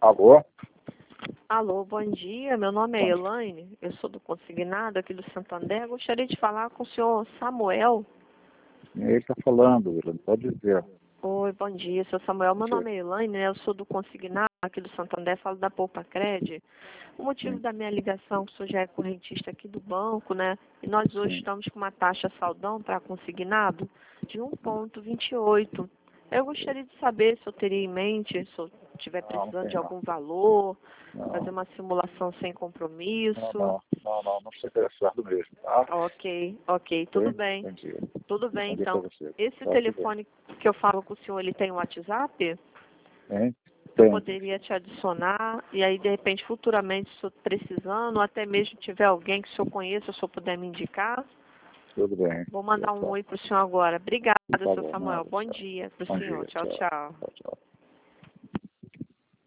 Alô? Alô, bom dia. Meu nome é Elaine, eu sou do Consignado aqui do Santander. Eu gostaria de falar com o senhor Samuel. Ele está falando, Elaine, pode dizer. Oi, bom dia, senhor Samuel. Meu Bom dia. nome é Elaine, né? Eu sou do Consignado aqui do Santander, falo da Poupa Cred. O motivo Sim, da minha ligação, que o senhor já é correntista aqui do banco, né? E nós hoje sim. estamos com uma taxa saldão para consignado de 1,28. Eu gostaria de saber se eu teria em mente, se eu estiver Não precisando tem de não. algum valor, fazer Não, uma simulação sem compromisso. não estou interessado mesmo, tá? Ok, tudo Ok? bem. Bom dia. Tudo bem, Bom dia para então. você. Esse Tá, tudo bem. telefone que eu falo com o senhor, ele tem um WhatsApp? Hein? Eu Tem, poderia te adicionar e aí, de repente, futuramente, se eu precisando, ou até mesmo tiver alguém que o senhor conheça, se o senhor puder me indicar, tudo bem. vou mandar um Tchau. oi para o senhor agora. Obrigada, Tá seu bom, Samuel. nada, Bom tchau. dia para o Bom senhor. dia, Tchau, tchau. tchau. Tchau, tchau.